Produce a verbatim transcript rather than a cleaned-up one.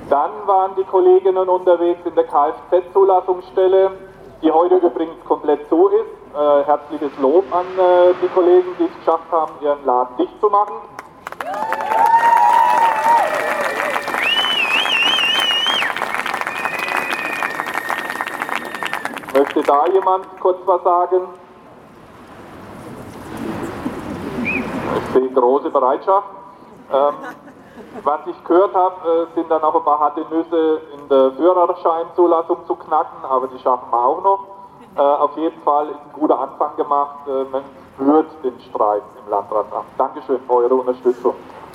Dann waren die Kolleginnen unterwegs in der Kfz-Zulassungsstelle, die heute übrigens komplett zu ist. Äh, herzliches Lob an äh, die Kollegen, die es geschafft haben, ihren Laden dicht zu machen. Möchte da jemand kurz was sagen? Ich sehe große Bereitschaft. Ähm, was ich gehört habe, äh, sind dann auch ein paar harte Nüsse in der Führerscheinzulassung zu knacken, aber die schaffen wir auch noch. Äh, auf jeden Fall ist ein guter Anfang gemacht. Äh, man spürt den Streit im Landratsamt. Dankeschön für eure Unterstützung.